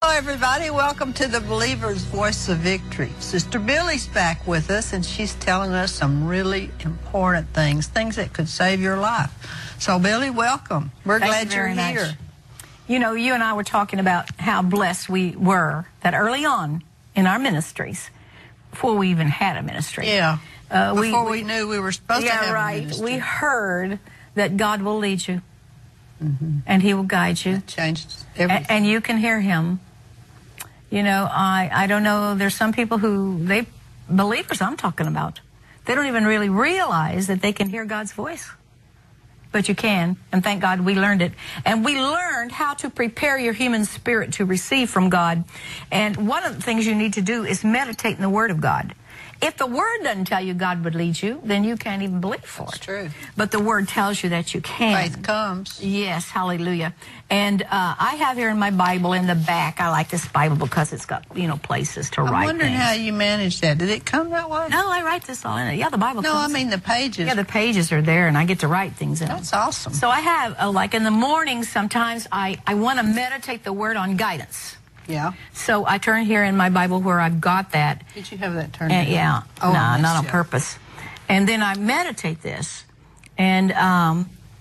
Hello, everybody. Welcome to the Believer's Voice of Victory. Sister Billy's back with us, and she's telling us some really important things that could save your life. So, Billy, welcome. We're glad you're here. You know, you and I were talking about how blessed we were that early on in our ministries, before we even had a ministry. Yeah. Before we knew we were supposed to have a ministry. We heard that God will lead you, and He will guide you. That changed everything. And you can hear Him. You know, I don't know, there's some people who, believers I'm talking about, they don't even really realize that they can hear God's voice. But you can, and thank God we learned it. And we learned how to prepare your human spirit to receive from God. And one of the things you need to do is meditate in the Word of God. If the Word doesn't tell you God would lead you, then you can't even believe for it. That's true. But the Word tells you that you can. Faith comes. Yes, hallelujah. And I have here in my Bible in the back, I like this Bible because it's got, you know, places to write I'm wondering things. how you manage that. Did it come that way? No, I write this all in it. Yeah, the Bible comes. No, I mean the pages. Yeah, the pages are there, and I get to write things in them. That's awesome. So I have, like in the morning, sometimes I want to meditate the Word on guidance. Yeah. So I turn here in my Bible where I've got that. Did you have that turned? Yeah. Oh, no, not on purpose. And then I meditate this, and I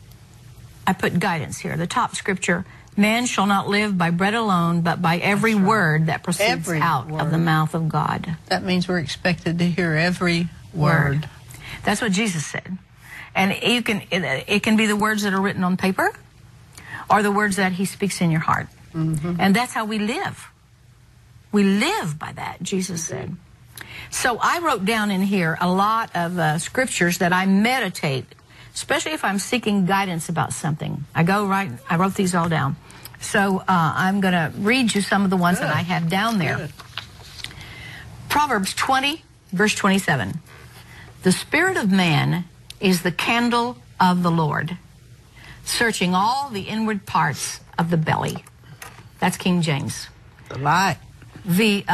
put guidance here. The top scripture: man shall not live by bread alone, but by every word that proceeds out of the mouth of God. That means we're expected to hear every word. That's what Jesus said. And it can be the words that are written on paper, or the words that He speaks in your heart. And that's how we live. We live by that, Jesus said. So I wrote down in here a lot of scriptures that I meditate, especially if I'm seeking guidance about something. I wrote these all down. So I'm going to read you some of the ones that I have down there. Good. Proverbs 20, verse 27. The spirit of man is the candle of the Lord, searching all the inward parts of the belly. That's King James. The light. The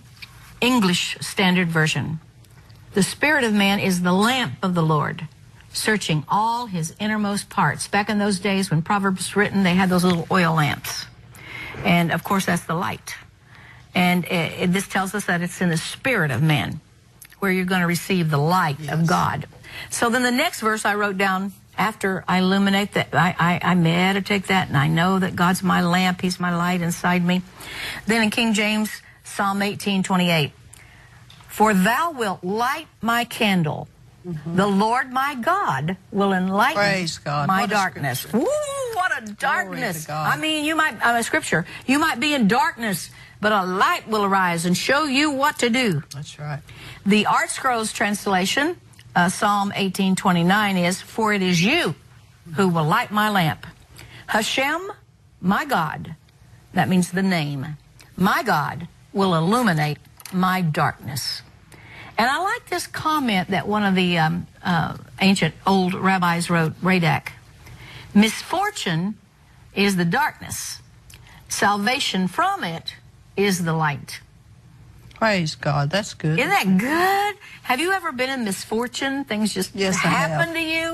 English Standard Version. The spirit of man is the lamp of the Lord, searching all his innermost parts. Back in those days when Proverbs was written, they had those little oil lamps. And, of course, that's the light. And this tells us that it's in the spirit of man where you're going to receive the light of God. So then the next verse I wrote down, after I illuminate that, I meditate that, and I know that God's my lamp, He's my light inside me. Then in King James, Psalm 18:28, for thou wilt light my candle. The Lord my God will enlighten my darkness. Ooh, what a darkness. I mean, you might, scripture, you might be in darkness, but a light will arise and show you what to do. That's right. The Art Scrolls translation, Psalm 18:29 is, for it is you who will light my lamp. Hashem, my God, that means the name, my God will illuminate my darkness. And I like this comment that one of the ancient old rabbis wrote, Radak. Misfortune is the darkness. Salvation from it is the light. Praise God. That's good. Isn't that good? Have you ever been in misfortune? Things just happen to you?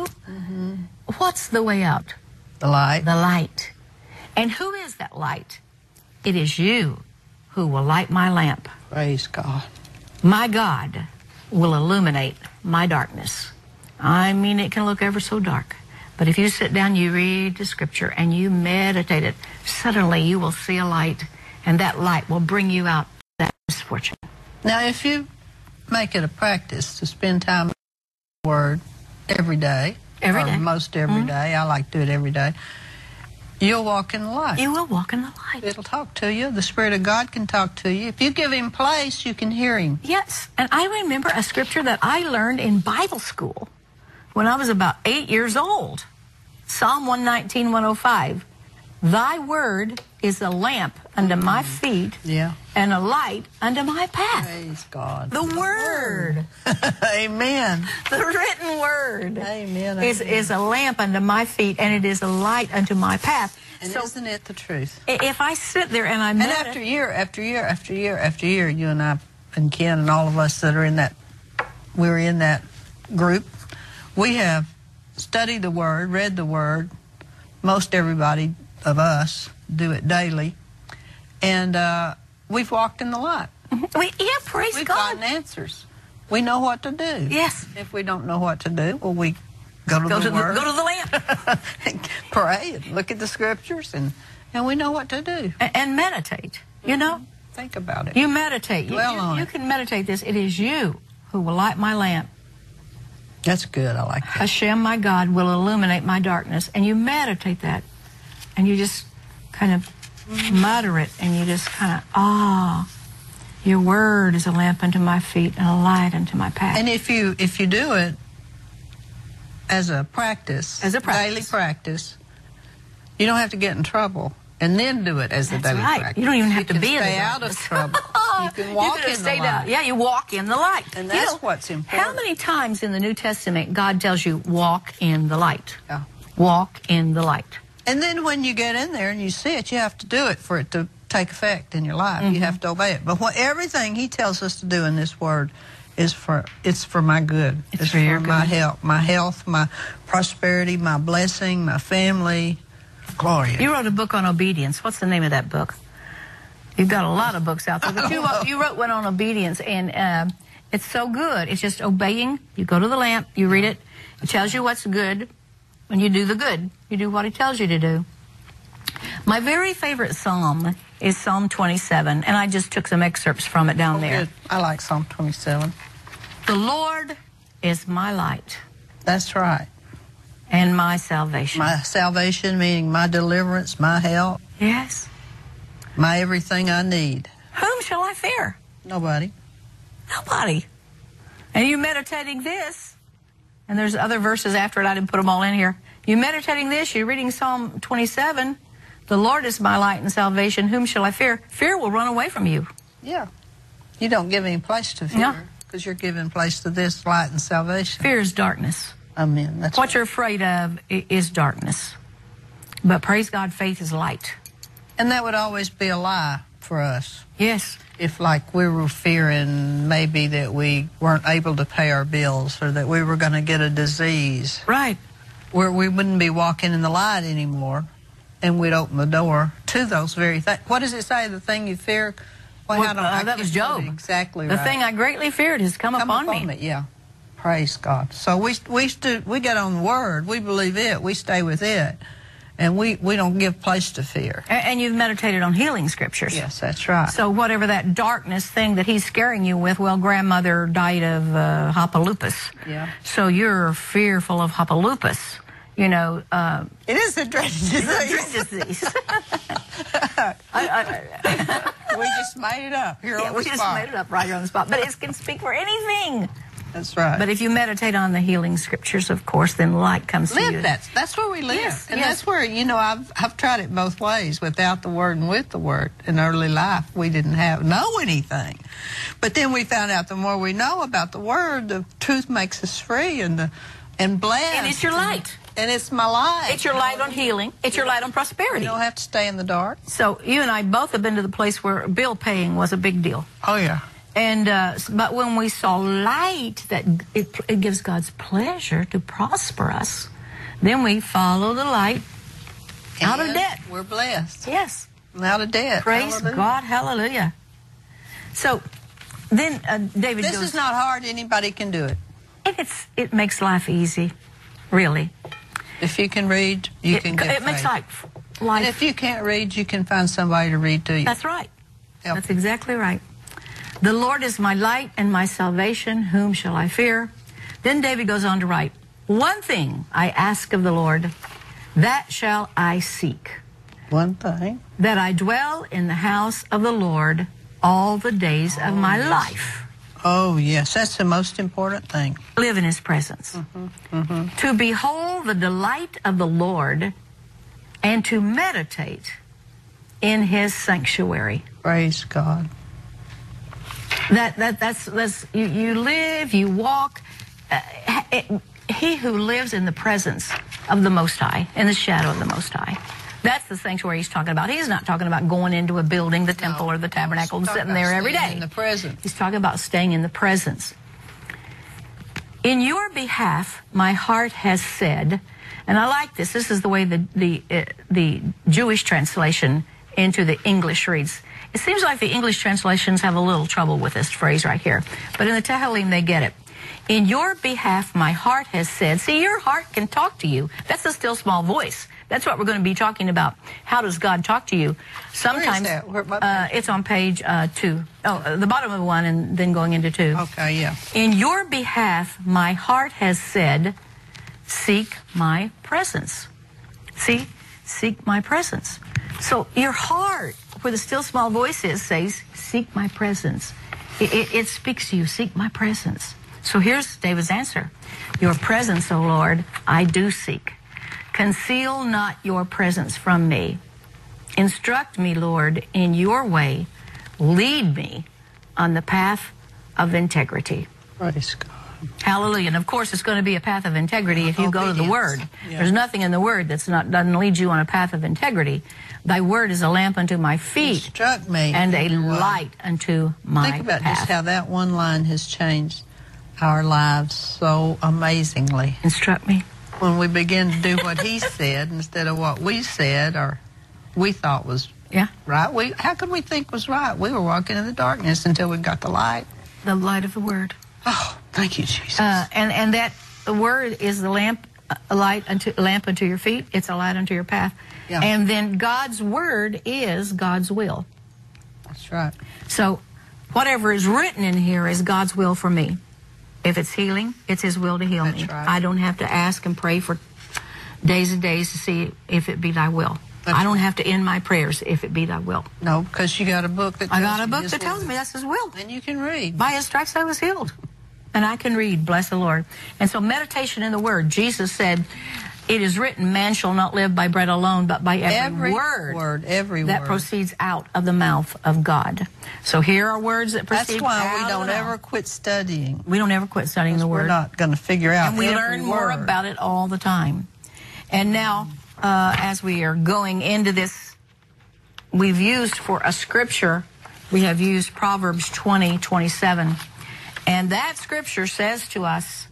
What's the way out? The light. The light. And who is that light? It is you who will light my lamp. Praise God. My God will illuminate my darkness. I mean, it can look ever so dark. But if you sit down, you read the scripture, and you meditate it, suddenly you will see a light, and that light will bring you out that misfortune. Now, if you make it a practice to spend time in the Word every day, most every day, I like to do it every day, you'll walk in the light. You will walk in the light. It'll talk to you. The Spirit of God can talk to you. If you give Him place, you can hear Him. Yes, and I remember a scripture that I learned in Bible school when I was about 8 years old. Psalm 119, 105. Thy word is a lamp unto my feet, and a light unto my path. Praise God. The Word. Amen. The written Word. Amen. Is a lamp unto my feet, and it is a light unto my path. And so, isn't it the truth? If I sit there and I meditate, and after year after year after year after year, you and I and Ken and all of us that are in that, we're in that group, we have studied the Word, read the Word. Most everybody of us do it daily, And we've walked in the light. Praise We've God. gotten answers. We know what to do. Yes. If we don't know what to do, well, we go to the Word. Go to the lamp. Pray and look at the scriptures, and we know what to do. And meditate, you know. Think about it. You meditate. Dwell on you it. can meditate this. It is you who will light my lamp. That's good. I like that. Hashem, my God, will illuminate my darkness. And you meditate that. And you just kind of mutter it. And you just kind of, your word is a lamp unto my feet and a light unto my path. And if you do it as a practice, daily practice, you don't have to get in trouble and then do it as a daily practice. You don't even have to be in stay out of trouble. You can walk in the light. Yeah, you walk in the light. And that's what's important. How many times in the New Testament God tells you, walk in the light? Yeah. Walk in the light. And then when you get in there and you see it, you have to do it for it to take effect in your life. Mm-hmm. You have to obey it. But everything He tells us to do in this Word is for my good. It's for your my good. my health, my prosperity, my blessing, my family. Gloria. You wrote a book on obedience. What's the name of that book? You've got a lot of books out there, but you wrote one on obedience, and it's so good. It's just obeying. You go to the lamp, you read it. It tells you what's good, and you do the good. You do what He tells you to do. My very favorite psalm is Psalm 27, and I just took some excerpts from it down there. Good. I like Psalm 27. The Lord is my light That's right. and my salvation. My salvation, meaning my deliverance, my help, Yes. my everything I need. Whom shall I fear? Nobody. Nobody. And you meditating this, and there's other verses after it, I didn't put them all in here. You meditating this, you're reading Psalm 27, the Lord is my light and salvation, whom shall I fear? Fear will run away from you. Yeah. You don't give any place to fear. No. Because you're giving place to this light and salvation. Fear is darkness. Amen. That's What you're afraid of is darkness. But praise God, faith is light. And that would always be a lie for us. Yes. If, like, we were fearing maybe that we weren't able to pay our bills or that we were going to get a disease, Right. where we wouldn't be walking in the light anymore, and we'd open the door to those very things. What does it say? The thing you fear? Well, that was Job. Exactly The right. thing I greatly feared has come upon me. Yeah. Praise God. So we get on the Word. We believe it. We stay with it. And we don't give place to fear. And you've meditated on healing scriptures. Yes, that's right. So whatever that darkness thing that he's scaring you with, well, grandmother died of hopalupus. Yeah. So you're fearful of hopalupus. You know, It is a dreaded disease. We just made it up here on the we spot. just made it up right here on the spot. But it can speak for anything. That's right. But if you meditate on the healing scriptures, of course, then light comes to you. live that. That's where we live. Yes, And yes. that's where, I've tried it both ways, without the Word and with the Word. In early life, we didn't know anything. But then we found out the more we know about the Word, the truth makes us free and blessed. And it's your light. And it's my light. It's your light on healing. It's your light on prosperity. You don't have to stay in the dark. So you and I both have been to the place where bill paying was a big deal. Oh, yeah. And but when we saw light, that it gives God's pleasure to prosper us, then we follow the light out of And debt. We're blessed. Yes. Out of debt. Praise Hallelujah. God. Hallelujah. So then David This goes, is not hard. Anybody can do it. and it makes life easy, really. If you can read, you can get It makes faith. life. And if you can't read, you can find somebody to read to you. That's right. Help. That's exactly right. The Lord is my light and my salvation. Whom shall I fear? Then David goes on to write, one thing I ask of the Lord, that shall I seek, One thing. that I dwell in the house of the Lord all the days of my life. Oh, yes. That's the most important thing. Live in his presence. To behold the delight of the Lord and to meditate in his sanctuary. Praise God. That's you live, you walk. He who lives in the presence of the Most High, in the shadow of the Most High. That's the sanctuary he's talking about. He's not talking about going into a building, the temple or the tabernacle, and sitting there every day. In the presence. He's talking about staying in the presence. In your behalf, my heart has said, and I like this. This is the way the Jewish translation into the English reads. It seems like the English translations have a little trouble with this phrase right here. But in the Tehillim, they get it. In your behalf, my heart has said. See, your heart can talk to you. That's a still small voice. That's what we're going to be talking about. How does God talk to you? Sometimes it's on page 2. Oh, the bottom of 1 and then going into 2. Okay, yeah. In your behalf, my heart has said, seek my presence. See? Seek my presence. So your heart, where the still small voice is, says, seek my presence. It speaks to you, seek my presence. So here's David's answer. Your presence, O Lord, I do seek. Conceal not your presence from me. Instruct me, Lord, in your way. Lead me on the path of integrity. Praise God. Hallelujah. And of course, it's going to be a path of integrity if you go to the Word. Yeah. There's nothing in the Word doesn't lead you on a path of integrity. Thy Word is a lamp unto my feet. Instruct me. And a light unto my Think about path. just how that one line has changed our lives so amazingly. Instruct me. When we begin to do what he said instead of what we said or we thought was right. How could we think was right? We were walking in the darkness until we got the light. The light of the Word. Oh, thank you, Jesus. And that the Word is the lamp, lamp unto your feet. It's a light unto your path. Yeah. And then God's Word is God's will. That's right. So whatever is written in here is God's will for me. If it's healing, it's His will to heal me. Right. I don't have to ask and pray for days and days to see if it be Thy will. I don't have to end my prayers if it be Thy will. No, because you got a book that tells me that's His will. And you can read. By His stripes I was healed. And I can read, bless the Lord. And so meditation in the Word. Jesus said, it is written, man shall not live by bread alone, but by every word that proceeds out of the mouth of God. So here are words that proceed out of the mouth. That's why we don't ever quit studying. We don't ever quit studying the Word. We're not going to figure out and we learn more about it all the time. And now, as we are going into this, we've used for a scripture, we have used Proverbs 20:27. And that scripture says to us,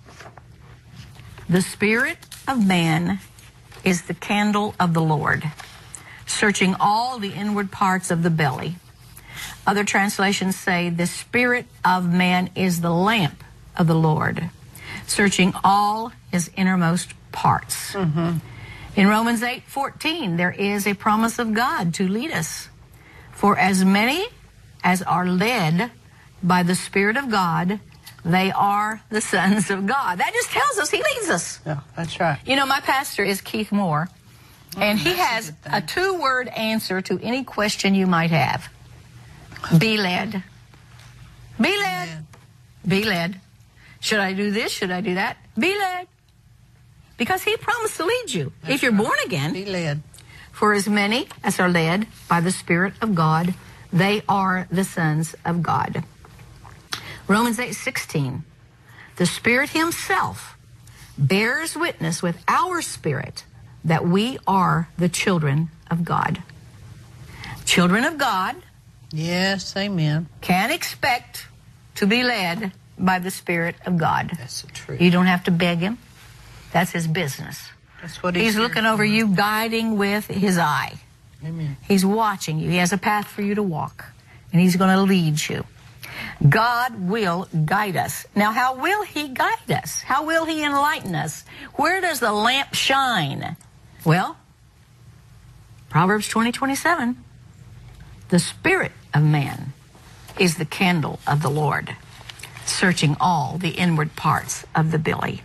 the spirit of man is the candle of the Lord, searching all the inward parts of the belly. Other translations say the spirit of man is the lamp of the Lord, searching all his innermost parts. Mm-hmm. In Romans 8:14, there is a promise of God to lead us. For as many as are led by the Spirit of God, they are the sons of God. That just tells us He leads us. Yeah, that's right. You know, my pastor is Keith Moore, and he has a 2-word answer to any question you might have. Be led. Be led. Amen. Be led. Should I do this? Should I do that? Be led. Because He promised to lead you. That's if you're born again. Be led. For as many as are led by the Spirit of God, they are the sons of God. Romans 8:16, the Spirit Himself bears witness with our spirit that we are the children of God. Children of God, yes, amen, can expect to be led by the Spirit of God. That's the truth. You don't have to beg Him. That's His business. That's what He's looking over you, guiding with His eye. Amen. He's watching you. He has a path for you to walk, and He's going to lead you. God will guide us. Now, how will He guide us? How will He enlighten us? Where does the lamp shine? Well, Proverbs 20:27, the spirit of man is the candle of the Lord, searching all the inward parts of the belly.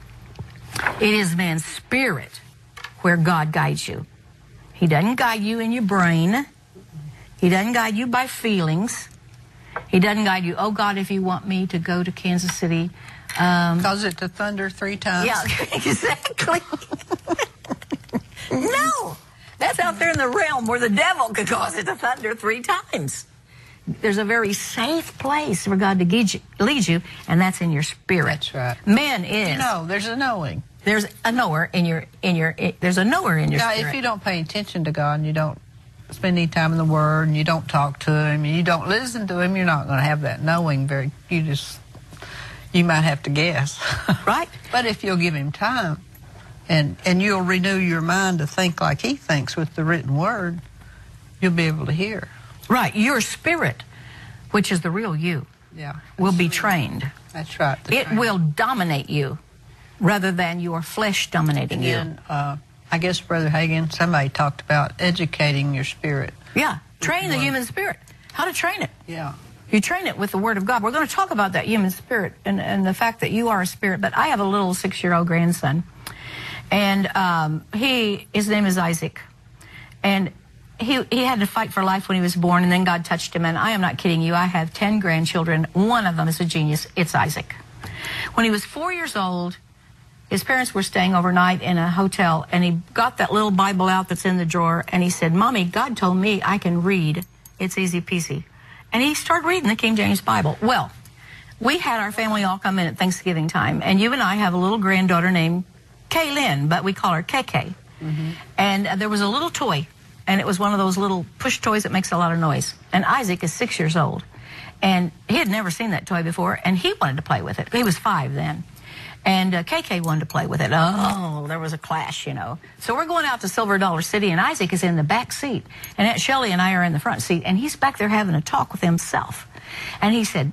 It is man's spirit where God guides you. He doesn't guide you in your brain. He doesn't guide you by feelings. He doesn't guide you, oh God, if you want me to go to Kansas City. Cause it to thunder 3 times. Yeah, exactly. No, that's out there in the realm where the devil could cause it to thunder 3 times. There's a very safe place for God to lead you, and that's in your spirit. That's right. Man is. You know, there's a knowing. There's a knower in your there's a knower in your spirit. If you don't pay attention to God and you don't spend any time in the Word and you don't talk to Him and you don't listen to Him, you're not going to have that knowing. You might have to guess. Right. But if you'll give Him time and you'll renew your mind to think like He thinks with the written Word, you'll be able to hear. Right. Your spirit, which is the real you, will be trained. That's right. It will dominate you rather than your flesh dominating you. And I guess, Brother Hagin, somebody talked about educating your spirit. Yeah. Train the human spirit. How to train it. Yeah. You train it with the Word of God. We're going to talk about that human spirit and the fact that you are a spirit. But I have a little 6-year-old grandson, and his name is Isaac. And he had to fight for life when he was born, and then God touched him. And I am not kidding you. I have 10 grandchildren. One of them is a genius. It's Isaac. When he was 4 years old, his parents were staying overnight in a hotel, and he got that little Bible out that's in the drawer, and he said, Mommy, God told me I can read. It's easy peasy. And he started reading the King James Bible. Well, we had our family all come in at Thanksgiving time, and you and I have a little granddaughter named Kaylin, but we call her KK. Mm-hmm. And there was a little toy, and it was one of those little push toys that makes a lot of noise. And Isaac is 6 years old, and he had never seen that toy before, and he wanted to play with it. He was 5 then. And KK wanted to play with it. Oh, there was a clash, you know. So we're going out to Silver Dollar City, and Isaac is in the back seat. And Aunt Shelley and I are in the front seat, and he's back there having a talk with himself. And he said,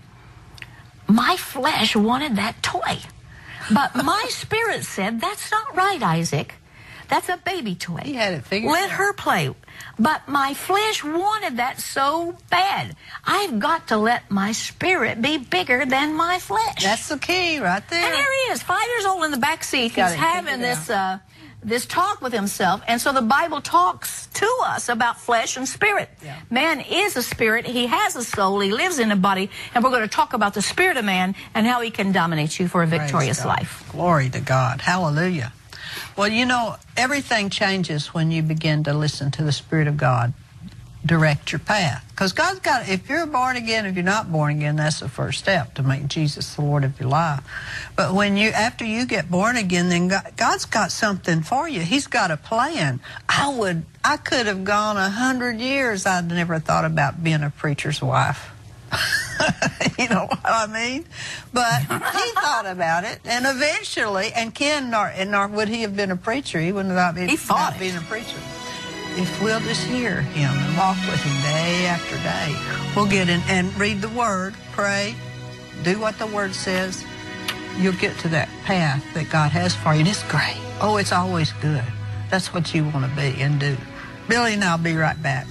my flesh wanted that toy. But my spirit said, that's not right, Isaac. That's a baby toy. He had it figured out. Let her play. But my flesh wanted that so bad. I've got to let my spirit be bigger than my flesh. That's the key right there. And there he is, 5 years old in the back seat. He's having this talk with himself. And so the Bible talks to us about flesh and spirit. Yeah. Man is a spirit. He has a soul. He lives in a body. And we're going to talk about the spirit of man and how he can dominate you for a victorious life. Glory to God. Hallelujah. Well, you know, everything changes when you begin to listen to the Spirit of God direct your path. Because God's got, if you're born again, if you're not born again, that's the first step to make Jesus the Lord of your life. But when after you get born again, then God's got something for you. He's got a plan. I could have gone 100 years. I'd never thought about being a preacher's wife. You know what I mean? But he thought about it, and eventually, and Ken, nor would he have been a preacher. He wouldn't have been being a preacher. If we'll just hear him and walk with him day after day, we'll get in and read the Word, pray, do what the Word says. You'll get to that path that God has for you, and it's great. Oh, it's always good. That's what you want to be and do. Billy and I'll be right back.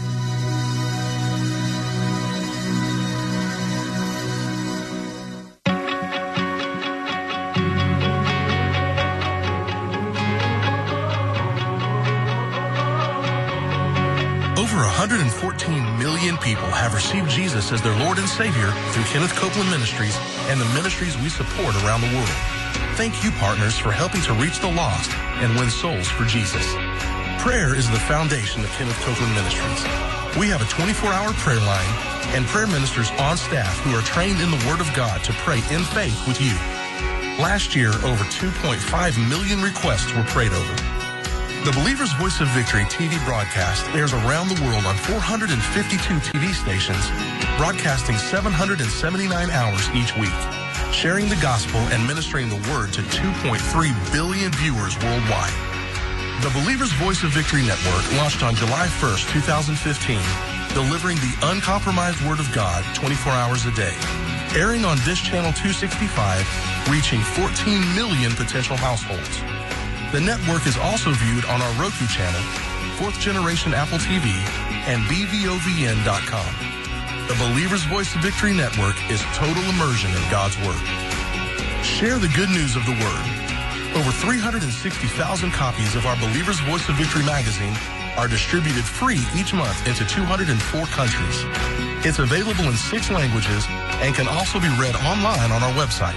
Over 114 million people have received Jesus as their Lord and Savior through Kenneth Copeland Ministries and the ministries we support around the world. Thank you, partners, for helping to reach the lost and win souls for Jesus. Prayer is the foundation of Kenneth Copeland Ministries. We have a 24-hour prayer line and prayer ministers on staff who are trained in the Word of God to pray in faith with you. Last year, over 2.5 million requests were prayed over. The Believer's Voice of Victory TV broadcast airs around the world on 452 TV stations, broadcasting 779 hours each week, sharing the gospel and ministering the word to 2.3 billion viewers worldwide. The Believer's Voice of Victory Network launched on July 1st, 2015, delivering the uncompromised Word of God 24 hours a day, airing on Dish Channel 265, reaching 14 million potential households. The network is also viewed on our Roku channel, 4th generation Apple TV, and BVOVN.com. The Believer's Voice of Victory Network is total immersion in God's Word. Share the good news of the Word. Over 360,000 copies of our Believer's Voice of Victory magazine are distributed free each month into 204 countries. It's available in 6 languages and can also be read online on our website.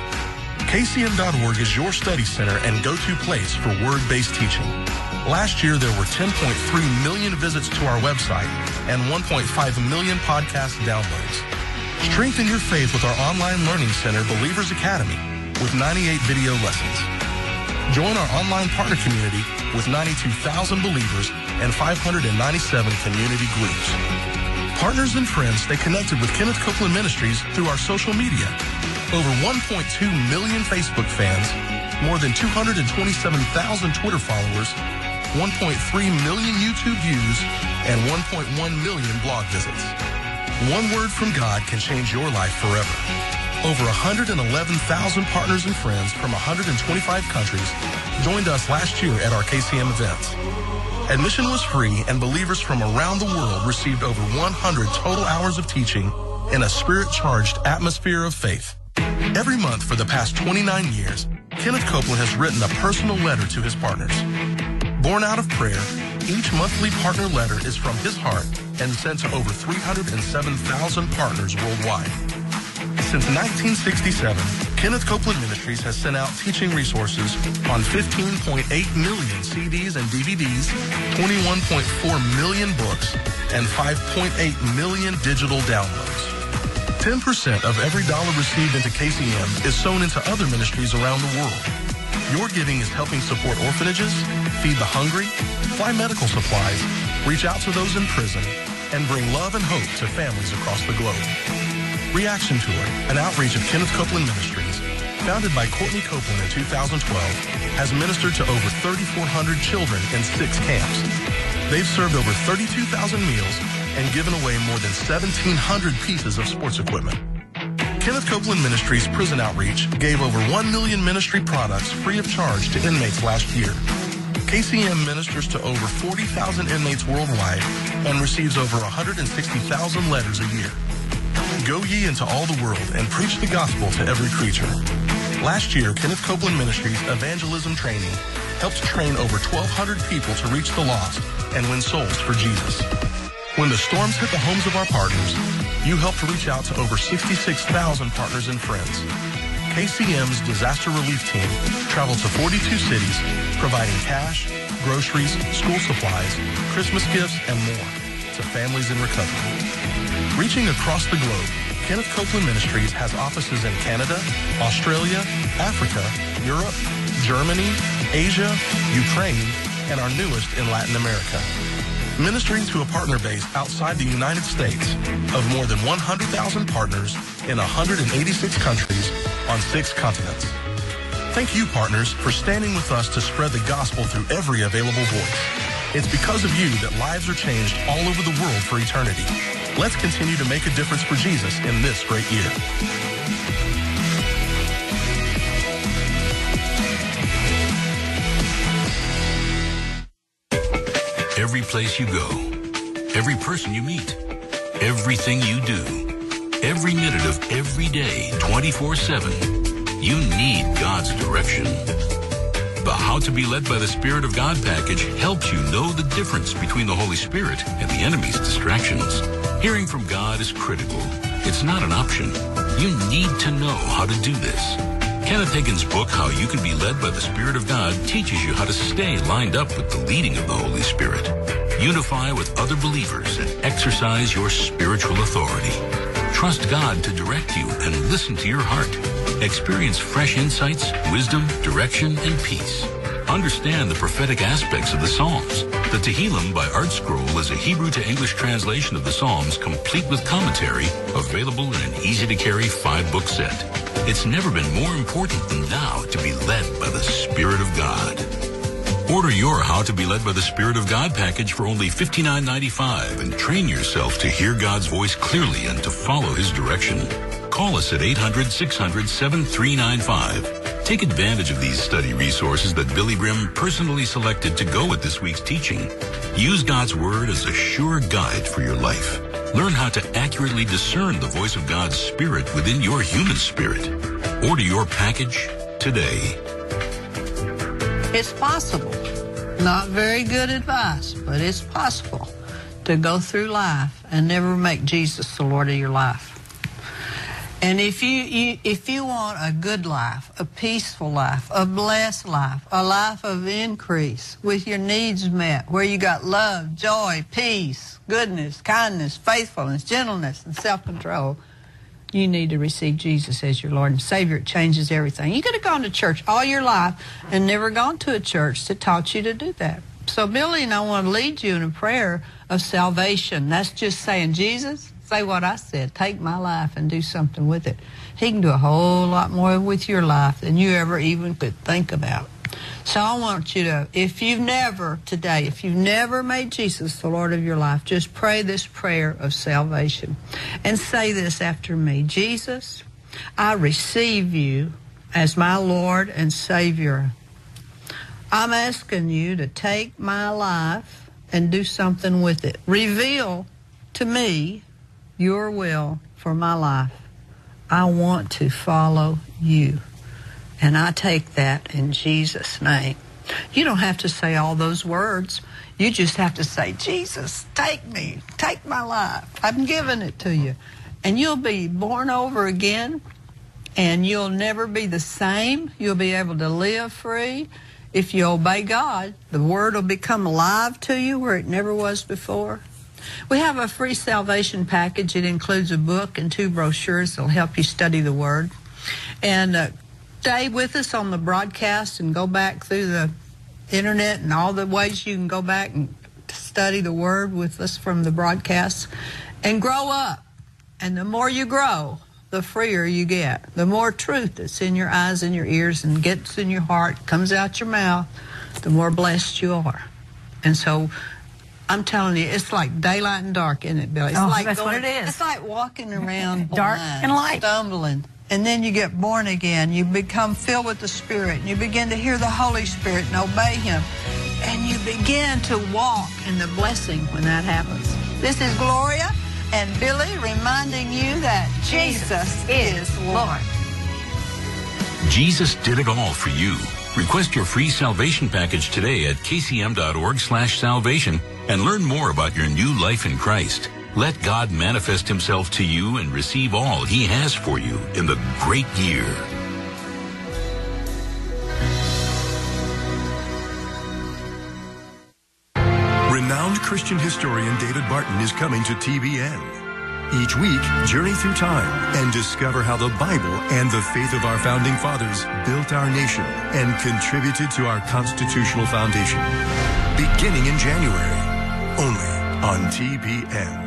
KCM.org is your study center and go-to place for word-based teaching. Last year, there were 10.3 million visits to our website and 1.5 million podcast downloads. Strengthen your faith with our online learning center, Believers Academy, with 98 video lessons. Join our online partner community with 92,000 believers and 597 community groups. Partners and friends stay connected with Kenneth Copeland Ministries through our social media. Over 1.2 million Facebook fans, more than 227,000 Twitter followers, 1.3 million YouTube views, and 1.1 million blog visits. One word from God can change your life forever. Over 111,000 partners and friends from 125 countries joined us last year at our KCM events. Admission was free, and believers from around the world received over 100 total hours of teaching in a spirit-charged atmosphere of faith. Every month for the past 29 years, Kenneth Copeland has written a personal letter to his partners. Born out of prayer, each monthly partner letter is from his heart and sent to over 307,000 partners worldwide. Since 1967, Kenneth Copeland Ministries has sent out teaching resources on 15.8 million CDs and DVDs, 21.4 million books, and 5.8 million digital downloads. 10% of every dollar received into KCM is sown into other ministries around the world. Your giving is helping support orphanages, feed the hungry, fly medical supplies, reach out to those in prison, and bring love and hope to families across the globe. Reaction Tour, an outreach of Kenneth Copeland Ministries, founded by Courtney Copeland in 2012, has ministered to over 3,400 children in 6 camps. They've served over 32,000 meals and given away more than 1,700 pieces of sports equipment. Kenneth Copeland Ministries Prison Outreach gave over 1 million ministry products free of charge to inmates last year. KCM ministers to over 40,000 inmates worldwide and receives over 160,000 letters a year. Go ye into all the world and preach the gospel to every creature. Last year, Kenneth Copeland Ministries Evangelism Training helped train over 1,200 people to reach the lost and win souls for Jesus. When the storms hit the homes of our partners, you helped reach out to over 66,000 partners and friends. KCM's disaster relief team traveled to 42 cities, providing cash, groceries, school supplies, Christmas gifts, and more to families in recovery. Reaching across the globe, Kenneth Copeland Ministries has offices in Canada, Australia, Africa, Europe, Germany, Asia, Ukraine, and our newest in Latin America. Ministering to a partner base outside the United States of more than 100,000 partners in 186 countries on 6 continents. Thank you, partners, for standing with us to spread the gospel through every available voice. It's because of you that lives are changed all over the world for eternity. Let's continue to make a difference for Jesus in this great year. Every place you go, every person you meet, everything you do, every minute of every day, 24/7, you need God's direction. The How to Be Led by the Spirit of God package helps you know the difference between the Holy Spirit and the enemy's distractions. Hearing from God is critical. It's not an option. You need to know how to do this. Kenneth Hagin's book, How You Can Be Led by the Spirit of God, teaches you how to stay lined up with the leading of the Holy Spirit. Unify with other believers and exercise your spiritual authority. Trust God to direct you and listen to your heart. Experience fresh insights, wisdom, direction, and peace. Understand the prophetic aspects of the Psalms. The Tehillim by Art Scroll is a Hebrew to English translation of the Psalms, complete with commentary, available in an easy-to-carry 5-book set. It's never been more important than now to be led by the Spirit of God. Order your How to Be Led by the Spirit of God package for only $59.95 and train yourself to hear God's voice clearly and to follow His direction. Call us at 800-600-7395. Take advantage of these study resources that Billy Brim personally selected to go with this week's teaching. Use God's Word as a sure guide for your life. Learn how to accurately discern the voice of God's Spirit within your human spirit. Order your package today. It's possible. Not very good advice, but it's possible to go through life and never make Jesus the Lord of your life. And if you want a good life, a peaceful life, a blessed life, a life of increase with your needs met, where you got love, joy, peace, goodness, kindness, faithfulness, gentleness, and self-control, you need to receive Jesus as your Lord and Savior. It changes everything. You could have gone to church all your life and never gone to a church that taught you to do that. So Billy and I want to lead you in a prayer of salvation. That's just saying, Jesus, say what I said. Take my life and do something with it. He can do a whole lot more with your life than you ever even could think about. So I want you to, if you've never made Jesus the Lord of your life, just pray this prayer of salvation and say this after me. Jesus, I receive you as my Lord and Savior. I'm asking you to take my life and do something with it. Reveal to me your will for my life. I want to follow you. And I take that in Jesus' name. You don't have to say all those words. You just have to say, Jesus, take me, take my life. I'm giving it to you. And you'll be born over again, and you'll never be the same. You'll be able to live free. If you obey God, the Word will become alive to you where it never was before. We have a free salvation package. It includes a book and 2 brochures that will help you study the Word. And stay with us on the broadcast and go back through the internet and all the ways you can go back and study the Word with us from the broadcasts. And grow up. And the more you grow, the freer you get. The more truth that's in your eyes and your ears and gets in your heart, comes out your mouth, the more blessed you are. And so I'm telling you, it's like daylight and dark, isn't it, Billy? It's like that's what it is. It's like walking around dark blind, and light. stumbling. And then you get born again. You become filled with the Spirit. And you begin to hear the Holy Spirit and obey Him. And you begin to walk in the blessing when that happens. This is Gloria and Billy reminding you that Jesus is Lord. Jesus did it all for you. Request your free salvation package today at kcm.org/salvation and learn more about your new life in Christ. Let God manifest Himself to you and receive all He has for you in the great year. Renowned Christian historian David Barton is coming to TBN. Each week, journey through time and discover how the Bible and the faith of our founding fathers built our nation and contributed to our constitutional foundation. Beginning in January, only on TBN.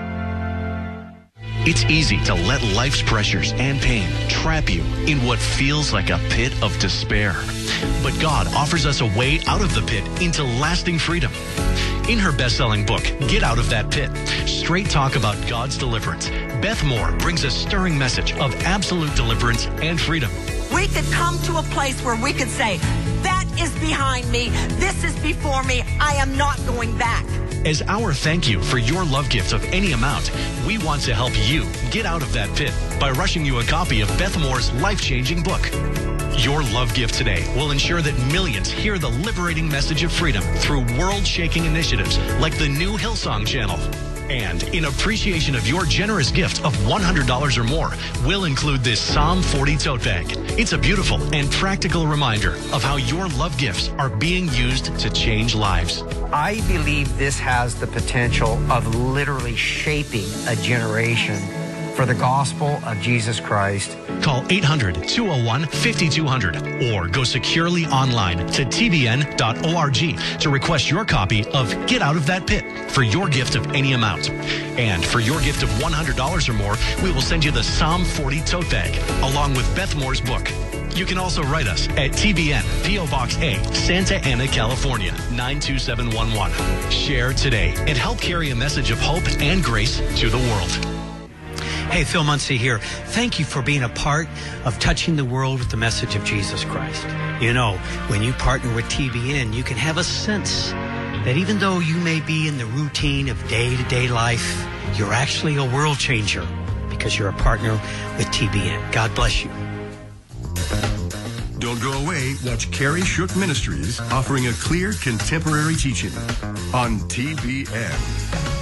It's easy to let life's pressures and pain trap you in what feels like a pit of despair. But God offers us a way out of the pit into lasting freedom. In her best-selling book, Get Out of That Pit, straight talk about God's deliverance, Beth Moore brings a stirring message of absolute deliverance and freedom. We could come to a place where we could say, that is behind me, this is before me, I am not going back. As our thank you for your love gift of any amount, we want to help you get out of that pit by rushing you a copy of Beth Moore's life-changing book. Your love gift today will ensure that millions hear the liberating message of freedom through world-shaking initiatives like the new Hillsong Channel. And in appreciation of your generous gift of $100 or more, we'll include this Psalm 40 tote bag. It's a beautiful and practical reminder of how your love gifts are being used to change lives. I believe this has the potential of literally shaping a generation for the gospel of Jesus Christ. Call 800-201-5200 or go securely online to tbn.org to request your copy of Get Out of That Pit for your gift of any amount. And for your gift of $100 or more, we will send you the Psalm 40 tote bag along with Beth Moore's book. You can also write us at TBN, P.O. Box A, Santa Ana, California, 92711. Share today and help carry a message of hope and grace to the world. Hey, Phil Muncie here. Thank you for being a part of touching the world with the message of Jesus Christ. You know, when you partner with TBN, you can have a sense that even though you may be in the routine of day-to-day life, you're actually a world changer because you're a partner with TBN. God bless you. Don't go away. Watch Carrie Shook Ministries offering a clear contemporary teaching on TBN.